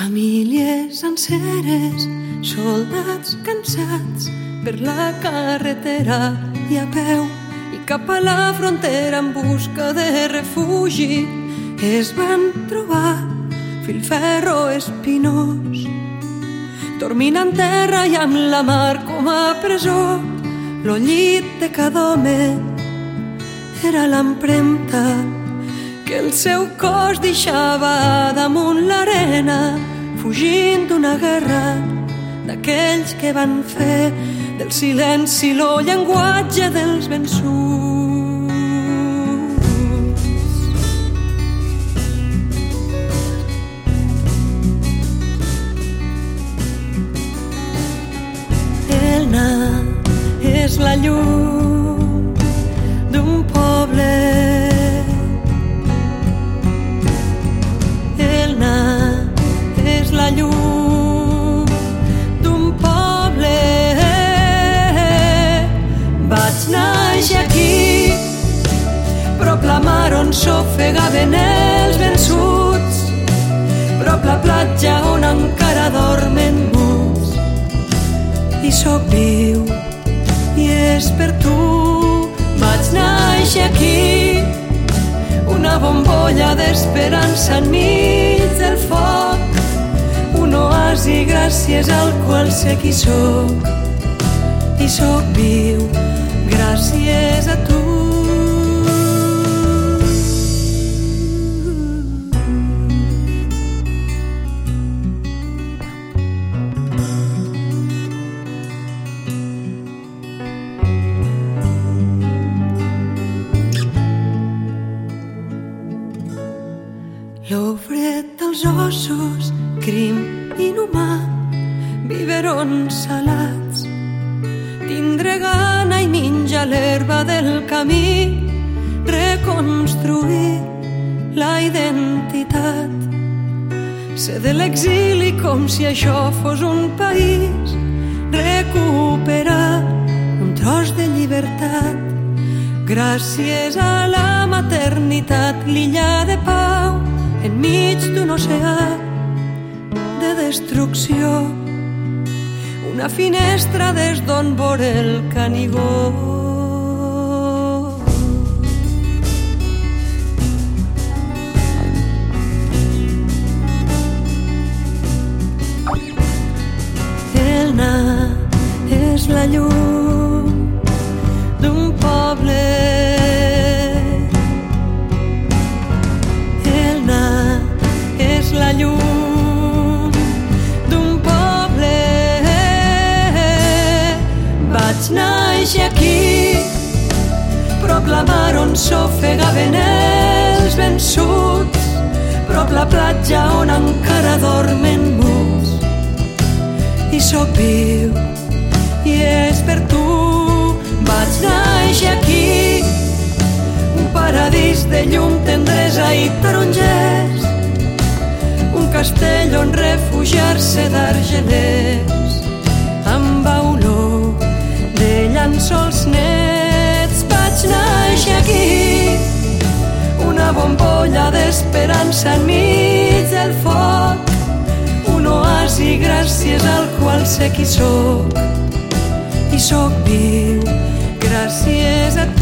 Famílies senceres, soldats cansats per la carretera i a peu i cap a la frontera en busca de refugi es van trobar filferro espinós dormint en terra i amb la mar com a presó. Lo llit de cada home era l'empremta que el seu cos deixava damunt l'arena, fugint d'una guerra d'aquells que van fer del silenci lo llenguatge dels vençuts. Elna és la llum d'un poble. Elna és la llum d'un poble. Vaig nàixer aquí, prop la mar on s'ofegaven els vençuts, prop la platja on encara dormen muts. I sóc viu i és per tu. Vaig nàixer aquí, una bombolla d'esperança enmig del foc, un oasi gràcies al qual sé qui sóc. I sóc viu gràcies a tu. Lo fred dels ossos, crim inhumà, biberons salats, tindre gana i menjar l'herba del camí, reconstruir la identitat, ser de l'exili com si això fos un país, recuperar un tros de llibertat, gràcies a la maternitat, l'illa de pau, enmig d'un oceà de destrucció, una finestra des d'on vore el Canigó. Elna és la llum d'un poble. La llum d'un poble. Vaig nàixer aquí, prop la mar on s'ofegaven els vençuts, prop la platja on encara dormen muts. I sóc viu i és per tu. Vaig nàixer aquí, un paradís de llum, tendresa i tarongers, un castell on refugiar-se d'argelers, amb olor de llençols nets. Vaig nàixer aquí, una bombolla d'esperança enmig del foc, un oasi gràcies al qual sé qui sóc. I sóc viu gràcies a tu.